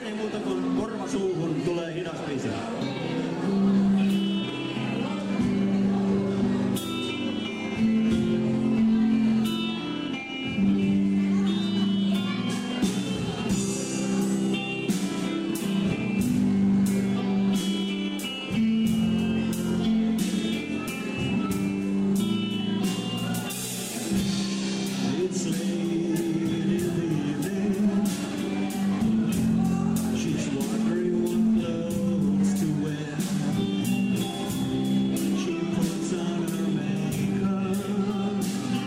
ei muuta kuin korva suuhun, tulee hidas biisi. It's late in the evening. She's wondering what clothes to wear. She puts on her makeup,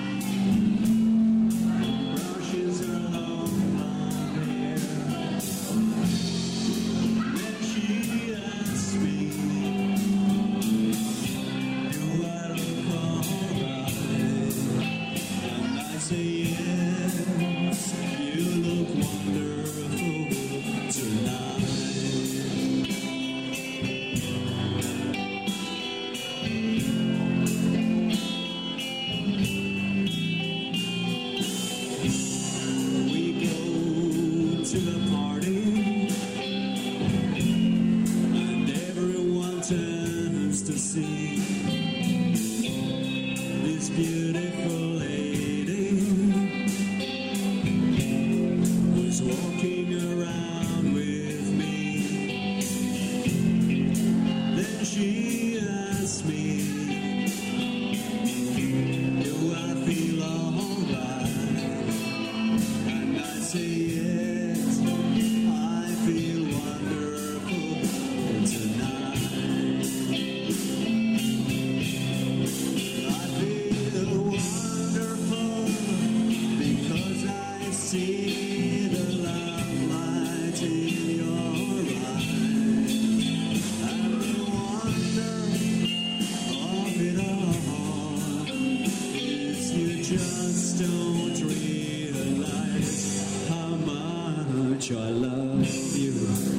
brushes her long blonde hair. Then she asks me, do I look alright? And I say yes, you look wonderful tonight. We go to the party, and everyone turns to see this beautiful lady who's walking around with me. Then she asks me, do I feel alright? And I say yes, I feel wonderful tonight. I feel wonderful because I see the love light in your eyes, and the wonder of it all is you just don't realize how much I love you.